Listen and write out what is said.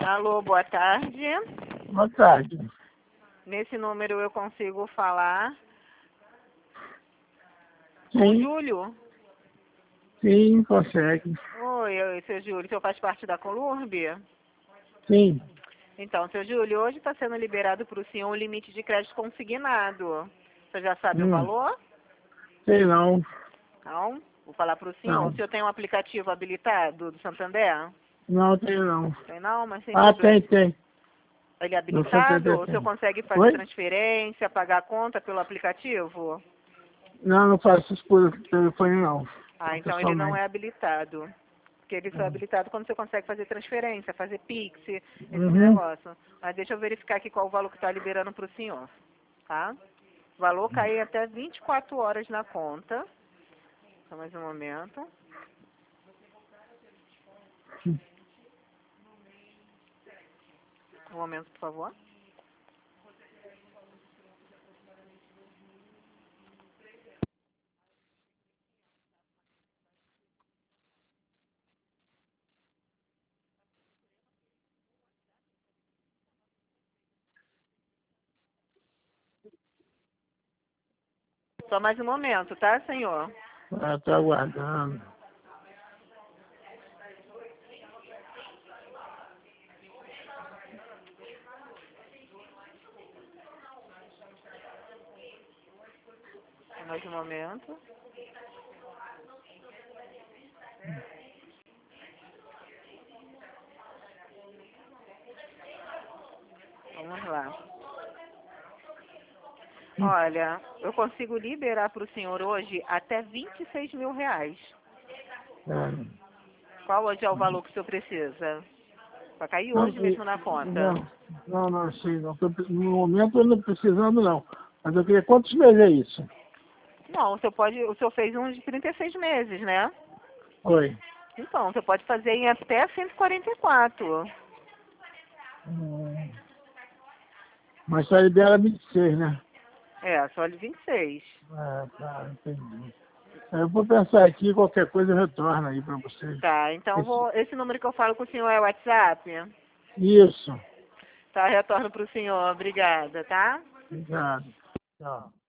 Alô, boa tarde. Boa tarde. Nesse número eu consigo falar com o Sim, Júlio? sim, consegue. Oi, seu Júlio, o senhor faz parte da Colurb? Sim. Então, seu Júlio, hoje está sendo liberado para o senhor um limite de crédito consignado. Você já sabe o valor? Sei não. Não? Vou falar para o senhor. Não. O senhor tem um aplicativo habilitado do Santander? Não tem não. Tem não, mas sem Ah, problema. tem. Ele é No habilitado? Santander O senhor tem. consegue fazer Oi? transferência, pagar a conta pelo aplicativo? Não, não faço isso por telefone não. Ah, Só então ele não é pessoalmente. habilitado. Porque ele só é habilitado quando você consegue fazer transferência, fazer Pix, esses Uhum. negócios. Mas deixa eu verificar aqui qual o valor que está liberando para o senhor, tá? O valor cai até 24 horas na conta. Só mais um momento. Um momento, por favor. Só mais um momento, tá, senhor? Tô aguardando. Só mais um momento. Vamos lá. Olha, eu consigo liberar para o senhor hoje até 26 mil reais. É. Qual hoje é o valor que o senhor precisa? Para cair Não, hoje mesmo na conta. não, sei não. No momento eu não precisando não. Mas eu queria quantos meses é isso? Não, o senhor fez um de 36 meses, né? Oi. Então, você pode fazer em até 144. Hum, Mas só libera 26, né? É, só de 26. Tá, entendi. Eu vou pensar aqui, qualquer coisa eu retorno aí pra vocês. Tá, então esse número que eu falo com o senhor é o WhatsApp? Isso. Tá, retorno para o senhor. Obrigada, tá? Obrigado. Tchau.